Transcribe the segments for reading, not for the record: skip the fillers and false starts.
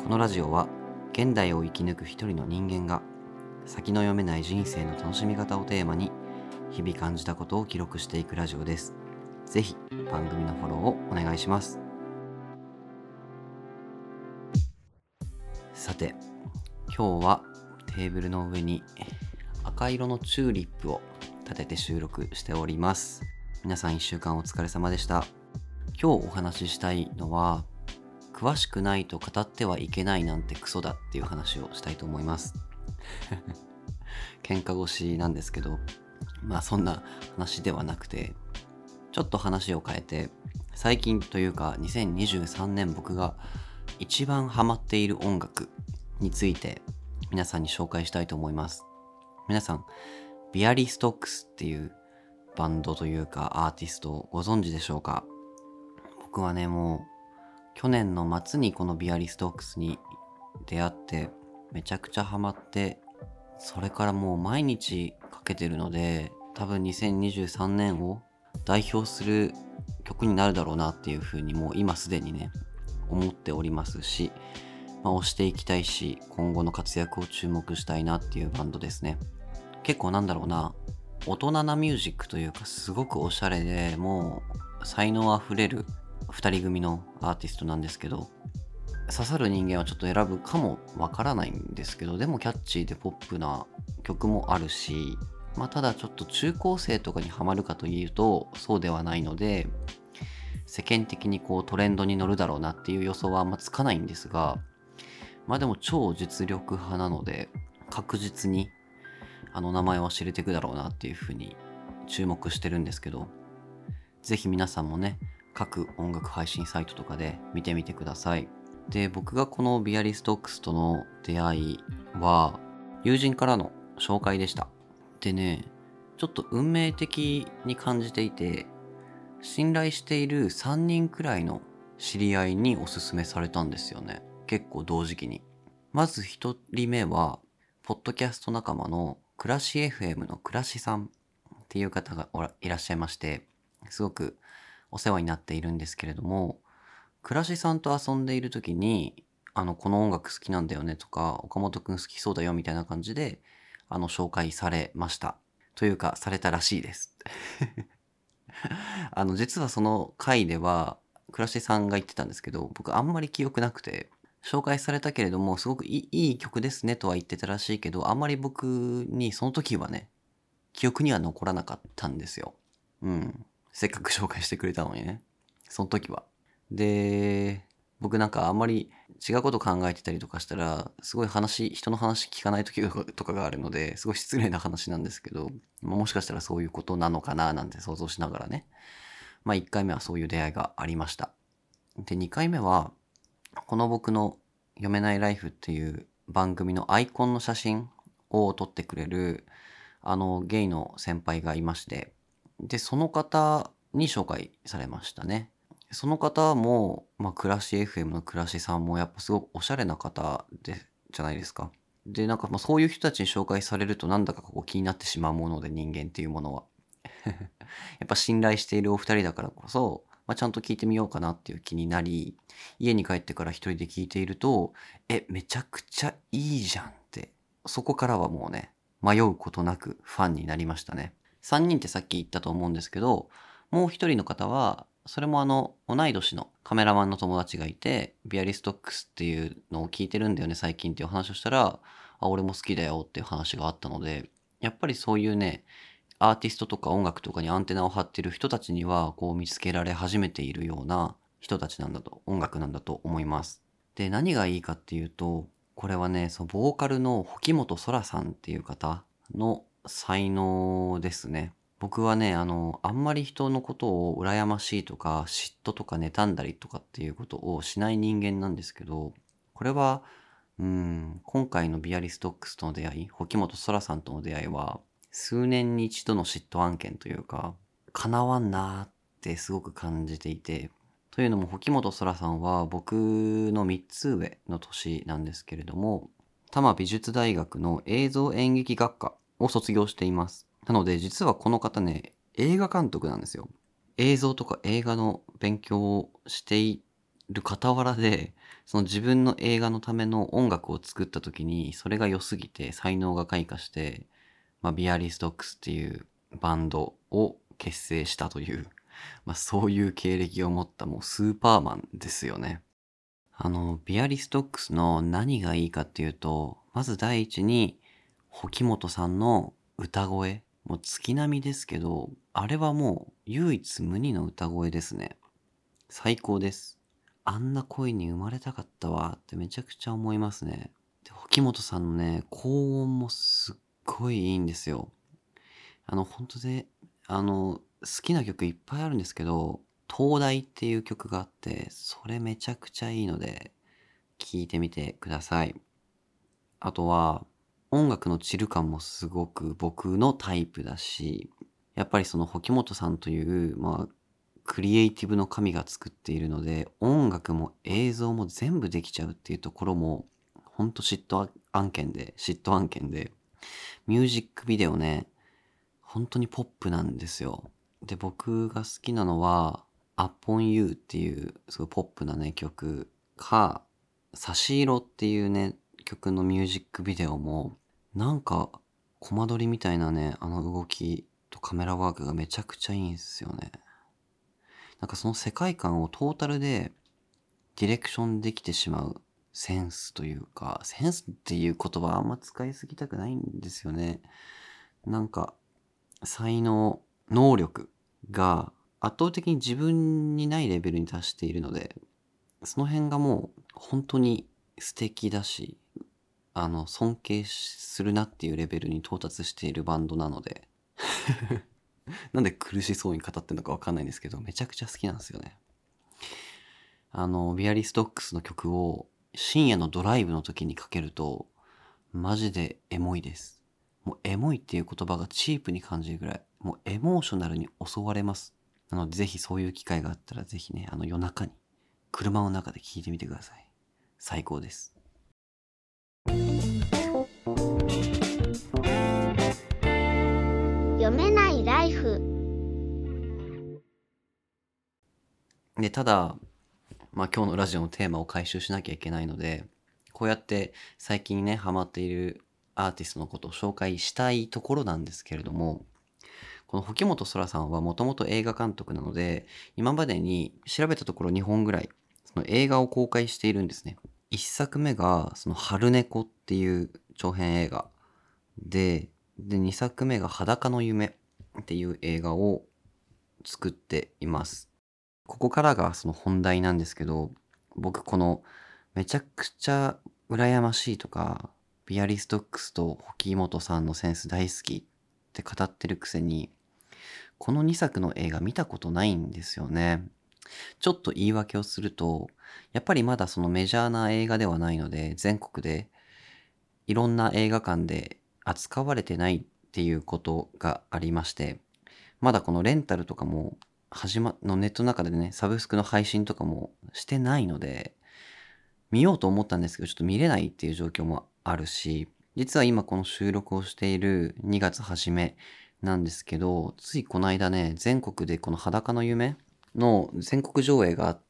このラジオは現代を生き抜く一人の人間が先の読めない人生の楽しみ方をテーマに日々感じたことを記録していくラジオです。ぜひ番組のフォローをお願いします。さて、今日はテーブルの上に赤色のチューリップを立てて収録しております。皆さん1週間お疲れ様でした。今日お話ししたいのは、詳しくないと語ってはいけないなんてクソだっていう話をしたいと思います。喧嘩腰なんですけど、そんな話ではなくて、ちょっと話を変えて、最近というか2023年僕が一番ハマっている音楽について皆さんに紹介したいと思います。皆さん、ビアリストックスっていうバンドというかアーティストをご存知でしょうか？僕はね、もう去年の末にこのビアリストックスに出会ってめちゃくちゃハマって、それからもう毎日かけてるので、多分2023年を代表する曲になるだろうなっていう風にもう今すでにね思っておりますし、推していきたいし、今後の活躍を注目したいなっていうバンドですね。結構大人なミュージックというか、すごくおしゃれで、もう才能あふれる二人組のアーティストなんですけど、刺さる人間はちょっと選ぶかもわからないんですけど、でもキャッチーでポップな曲もあるし、ただちょっと中高生とかにハマるかというとそうではないので、世間的にトレンドに乗るだろうなっていう予想はあんまつかないんですが、でも超実力派なので確実に名前は知れていくだろうなっていうふうに注目してるんですけど、ぜひ皆さんもね、各音楽配信サイトとかで見てみてください。で、僕がこのビアリストックスとの出会いは友人からの紹介でした。でね、ちょっと運命的に感じていて、信頼している3人くらいの知り合いにおすすめされたんですよね。結構同時期に。まず1人目はポッドキャスト仲間の暮らし FM の暮らしさんっていう方がいらっしゃいまして、すごくお世話になっているんですけれども、暮らしさんと遊んでいる時に、この音楽好きなんだよねとか、岡本くん好きそうだよみたいな感じで、紹介されました。というか、されたらしいです。実はその回では、暮らしさんが言ってたんですけど、僕あんまり記憶なくて、紹介されたけれども、すごくいい曲ですねとは言ってたらしいけど、あんまり僕にその時はね、記憶には残らなかったんですよ。うん。せっかく紹介してくれたのにね。その時は。で、僕あんまり違うこと考えてたりとかしたら、すごい人の話聞かない時とかがあるので、すごい失礼な話なんですけど、もしかしたらそういうことなのかななんて想像しながらね。1回目はそういう出会いがありました。で、2回目は、この僕の読めないライフっていう番組のアイコンの写真を撮ってくれる、ゲイの先輩がいまして、で、その方に紹介されましたね。その方も、暮らし FM の暮らしさんもやっぱすごくおしゃれな方じゃないですか。で、そういう人たちに紹介されるとなんだか気になってしまうもので、人間っていうものは。やっぱ信頼しているお二人だからこそ、ちゃんと聞いてみようかなっていう気になり、家に帰ってから一人で聞いていると、めちゃくちゃいいじゃんって、そこからはもうね、迷うことなくファンになりましたね。3人ってさっき言ったと思うんですけど、もう一人の方は、それも同い年のカメラマンの友達がいて、ビアリストックスっていうのを聞いてるんだよね、最近っていう話をしたら、俺も好きだよっていう話があったので、やっぱりそういうね、アーティストとか音楽とかにアンテナを張ってる人たちには、見つけられ始めているような人たち音楽なんだと思います。で、何がいいかっていうと、これはね、ボーカルの保本空さんっていう方の才能ですね。僕はね、あんまり人のことを羨ましいとか、嫉妬とか妬んだりとかっていうことをしない人間なんですけど、これは、今回のビアリストックスとの出会い、保本空さんとの出会いは、数年に一度の嫉妬案件というか、叶わんなーってすごく感じていて、というのも、保本空さんは僕の3つ上の年なんですけれども、多摩美術大学の映像演劇学科を卒業しています。なので、実はこの方ね、映画監督なんですよ。映像とか映画の勉強をしている傍らで、その自分の映画のための音楽を作った時に、それが良すぎて才能が開花して、ビアリストックスっていうバンドを結成したという、そういう経歴を持ったもうスーパーマンですよね。ビアリストックスの何がいいかっていうと、まず第一に、沖本さんの歌声。もう月並みですけど、あれはもう唯一無二の歌声ですね。最高です。あんな声に生まれたかったわってめちゃくちゃ思いますね。で、沖本さんのね、高音もすっごいいいんですよ。本当で、好きな曲いっぱいあるんですけど、灯台っていう曲があって、それめちゃくちゃいいので、聴いてみてください。あとは、音楽のチル感もすごく僕のタイプだし、やっぱりその沖本さんという、クリエイティブの神が作っているので、音楽も映像も全部できちゃうっていうところも、ほんと嫉妬案件で、ミュージックビデオね、本当にポップなんですよ。で、僕が好きなのは、Upon You っていうすごいポップなね、曲か、差し色っていうね、曲のミュージックビデオも、なんか、コマ撮りみたいなね、あの動きとカメラワークがめちゃくちゃいいんですよね。なんかその世界観をトータルでディレクションできてしまうセンスというか、センスっていう言葉あんま使いすぎたくないんですよね。なんか、才能、能力が圧倒的に自分にないレベルに達しているので、その辺がもう本当に素敵だし、尊敬するなっていうレベルに到達しているバンドなので、なんで苦しそうに語ってるのかわかんないんですけど、めちゃくちゃ好きなんですよね。ビアリストックスの曲を深夜のドライブの時にかけると、マジでエモいです。もうエモいっていう言葉がチープに感じるぐらい、もうエモーショナルに襲われます。なのでぜひそういう機会があったらぜひね、夜中に、車の中で聴いてみてください。最高です。 読めないライフ。 で、ただ、今日のラジオのテーマを回収しなきゃいけないので、こうやって最近ね、ハマっているアーティストのことを紹介したいところなんですけれども、この沖本空さんはもともと映画監督なので、今までに調べたところ2本ぐらい、その映画を公開しているんですね。1作目が、その春猫っていう長編映画で、2作目が裸の夢っていう映画を作っています。ここからがその本題なんですけど、僕このめちゃくちゃ羨ましいとか、ビアリストックスと沖本さんのセンス大好きって語ってるくせに、この2作の映画見たことないんですよね。ちょっと言い訳をすると、やっぱりまだそのメジャーな映画ではないので、全国でいろんな映画館で扱われてないっていうことがありまして、まだこのレンタルとかもネットの中でね、サブスクの配信とかもしてないので、見ようと思ったんですけど、ちょっと見れないっていう状況もあるし、実は今この収録をしている2月初めなんですけど、ついこの間ね、全国でこの裸の夢の全国上映があって、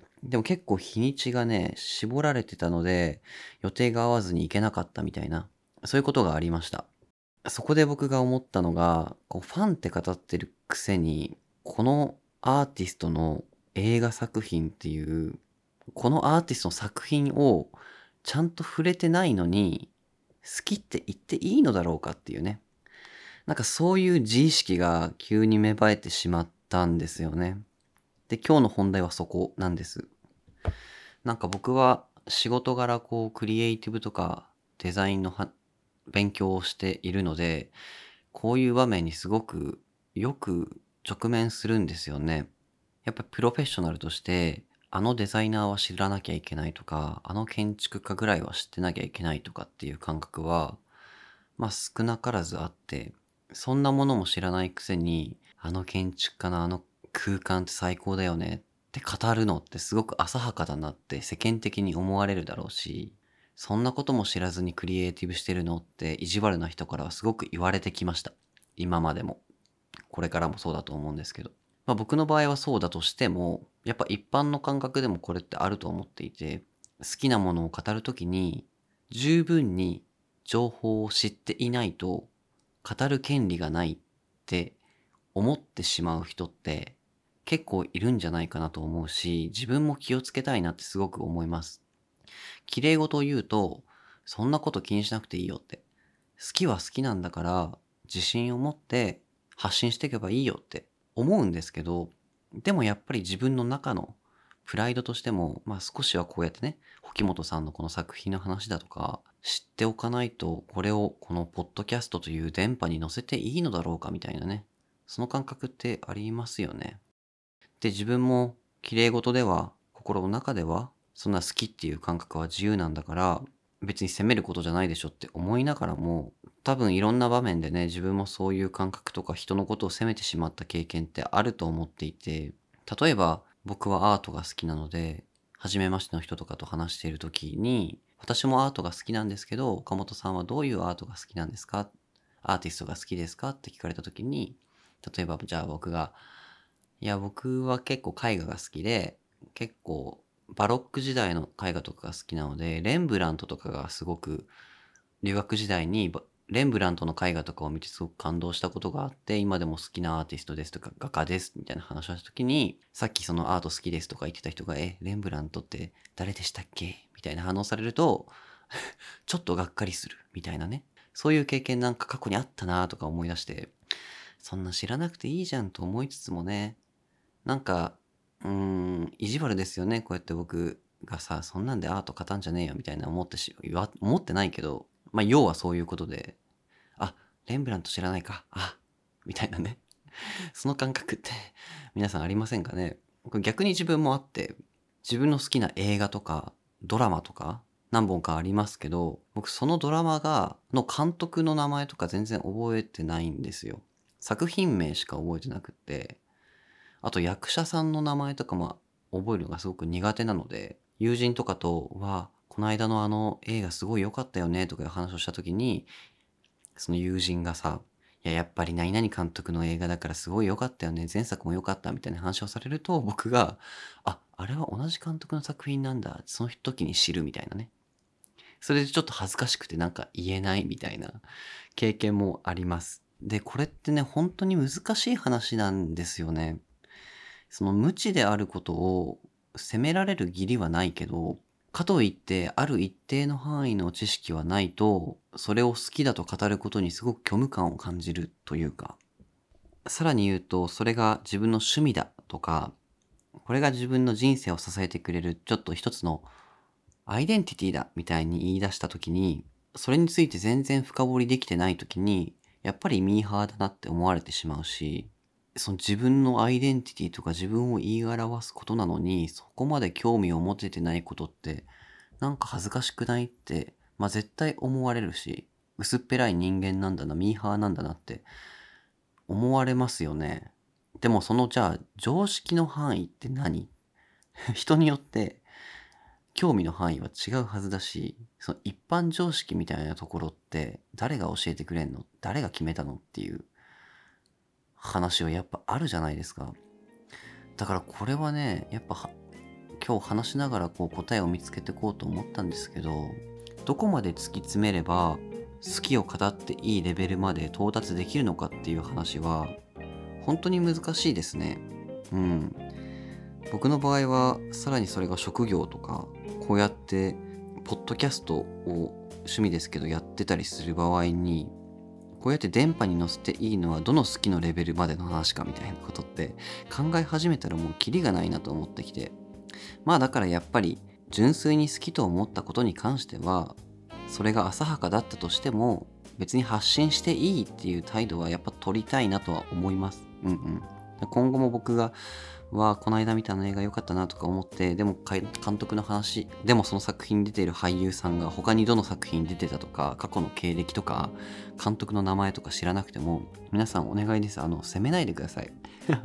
でも結構日にちがね、絞られてたので、予定が合わずに行けなかったみたいな、そういうことがありました。そこで僕が思ったのが、ファンって語ってるくせに、このアーティストの映画作品っていう、このアーティストの作品をちゃんと触れてないのに、好きって言っていいのだろうかっていうね。なんかそういう自意識が急に芽生えてしまったんですよね。で、今日の本題はそこなんです。なんか僕は仕事柄クリエイティブとかデザインの勉強をしているので、こういう場面にすごくよく直面するんですよね。やっぱりプロフェッショナルとして、あのデザイナーは知らなきゃいけないとか、あの建築家ぐらいは知ってなきゃいけないとかっていう感覚は、少なからずあって、そんなものも知らないくせに、あの建築家のあの空間って最高だよねって語るのってすごく浅はかだなって世間的に思われるだろうし、そんなことも知らずにクリエイティブしてるのって意地悪な人からはすごく言われてきました。今までも。これからもそうだと思うんですけど。 僕の場合はそうだとしても、やっぱ一般の感覚でもこれってあると思っていて、好きなものを語るときに、十分に情報を知っていないと、語る権利がないって思ってしまう人って結構いるんじゃないかなと思うし、自分も気をつけたいなってすごく思います。綺麗事を言うと、そんなこと気にしなくていいよって。好きは好きなんだから、自信を持って発信していけばいいよって思うんですけど、でもやっぱり自分の中のプライドとしても、少しはこうやってね、沖本さんのこの作品の話だとか、知っておかないと、これをこのポッドキャストという電波に乗せていいのだろうかみたいなね。その感覚ってありますよね。で、自分も綺麗事では、心の中では、そんな好きっていう感覚は自由なんだから、別に責めることじゃないでしょって思いながらも、多分いろんな場面でね、自分もそういう感覚とか人のことを責めてしまった経験ってあると思っていて、例えば僕はアートが好きなので、初めましての人とかと話している時に、私もアートが好きなんですけど、岡本さんはどういうアートが好きなんですか？アーティストが好きですかって聞かれた時に、例えばじゃあ僕が、いや僕は結構絵画が好きで、結構バロック時代の絵画とかが好きなので、レンブラントとかがすごく留学時代にレンブラントの絵画とかを見てすごく感動したことがあって、今でも好きなアーティストですとか画家ですみたいな話をした時に、さっきそのアート好きですとか言ってた人が、レンブラントって誰でしたっけみたいな反応されると、ちょっとがっかりするみたいなね。そういう経験なんか過去にあったなとか思い出して、そんな知らなくていいじゃんと思いつつもね、なんか、意地悪ですよね。こうやって僕がさ、そんなんでアート語んじゃねえよみたいな思ってないけど、要はそういうことで、あ、レンブラント知らないか、みたいなね。その感覚って皆さんありませんかね？これ逆に自分もあって、自分の好きな映画とかドラマとか何本かありますけど、僕そのドラマの監督の名前とか全然覚えてないんですよ。作品名しか覚えてなくって、あと役者さんの名前とかも覚えるのがすごく苦手なので、友人とかとこの間のあの映画すごい良かったよねとかいう話をした時に、その友人がさ、いや、やっぱり何々監督の映画だからすごい良かったよね。前作も良かったみたいな話をされると、僕が、あれは同じ監督の作品なんだ。その時に知るみたいなね。それでちょっと恥ずかしくてなんか言えないみたいな経験もあります。で、これってね、本当に難しい話なんですよね。その無知であることを責められる義理はないけど、かといってある一定の範囲の知識はないと、それを好きだと語ることにすごく虚無感を感じるというか、さらに言うと、それが自分の趣味だとか、これが自分の人生を支えてくれるちょっと一つのアイデンティティだみたいに言い出したときに、それについて全然深掘りできてないときに、やっぱりミーハーだなって思われてしまうし、その自分のアイデンティティとか自分を言い表すことなのに、そこまで興味を持ててないことって、なんか恥ずかしくないって、絶対思われるし、薄っぺらい人間なんだな、ミーハーなんだなって思われますよね。でもじゃあ、常識の範囲って何？人によって興味の範囲は違うはずだし、その一般常識みたいなところって誰が教えてくれんの？誰が決めたの？っていう話はやっぱあるじゃないですか。だからこれはね、やっぱ今日話しながら答えを見つけていこうと思ったんですけど、どこまで突き詰めれば好きを語っていいレベルまで到達できるのかっていう話は本当に難しいですね。僕の場合はさらにそれが職業とか、こうやってポッドキャストを趣味ですけどやってたりする場合に、こうやって電波に乗せていいのはどの好きのレベルまでの話かみたいなことって考え始めたらもうキリがないなと思ってきて、だからやっぱり純粋に好きと思ったことに関しては、それが浅はかだったとしても別に発信していいっていう態度はやっぱ取りたいなとは思います。今後も僕がこの間見たの映画良かったなとか思って、でも監督の話、でもその作品に出ている俳優さんが他にどの作品に出てたとか、過去の経歴とか監督の名前とか知らなくても、皆さんお願いです。責めないでください。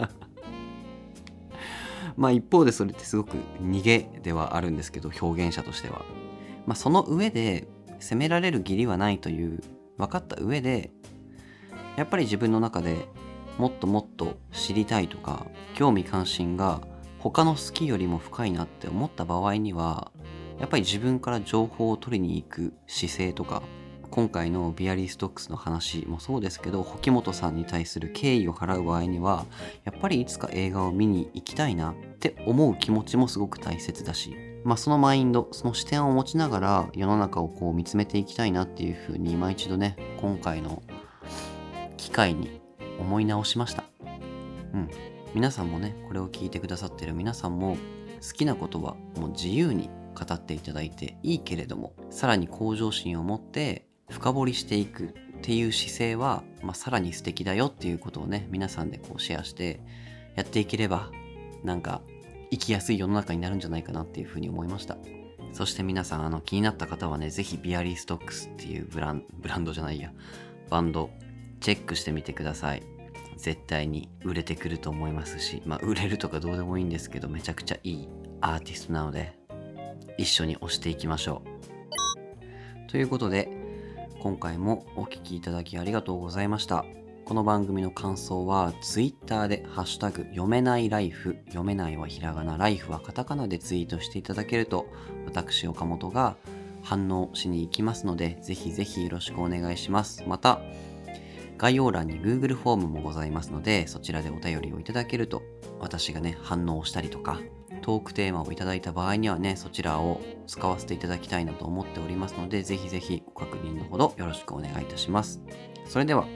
一方でそれってすごく逃げではあるんですけど、表現者としてはその上で責められる義理はないという分かった上で、やっぱり自分の中でもっともっと知りたいとか興味関心が他の好きよりも深いなって思った場合には、やっぱり自分から情報を取りに行く姿勢とか、今回のビアリーストックスの話もそうですけど、保本さんに対する敬意を払う場合には、やっぱりいつか映画を見に行きたいなって思う気持ちもすごく大切だし、そのマインド、その視点を持ちながら世の中をこう見つめていきたいなっていうふうに今一度ね、今回の機会に思い直しました。皆さんもね、これを聞いてくださってる皆さんも好きなことはもう自由に語っていただいていいけれども、さらに向上心を持って深掘りしていくっていう姿勢は、さらに素敵だよっていうことをね、皆さんでこうシェアしてやっていければ、なんか生きやすい世の中になるんじゃないかなっていうふうに思いました。そして皆さん気になった方はね、ぜひビアリーストックスっていうブランドじゃないや、バンドチェックしてみてください。絶対に売れてくると思いますし、売れるとかどうでもいいんですけど、めちゃくちゃいいアーティストなので一緒に推していきましょう。ということで、今回もお聞きいただきありがとうございました。この番組の感想は Twitter でハッシュタグ読めないライフ、読めないはひらがな、ライフはカタカナでツイートしていただけると、私岡本が反応しに行きますので、ぜひぜひよろしくお願いします。また概要欄に Google フォームもございますので、そちらでお便りをいただけると、私がね、反応したりとか、トークテーマをいただいた場合にはね、そちらを使わせていただきたいなと思っておりますので、ぜひぜひご確認のほどよろしくお願いいたします。それでは、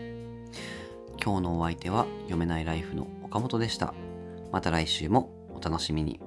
今日のお相手は読めないライフの岡本でした。また来週もお楽しみに。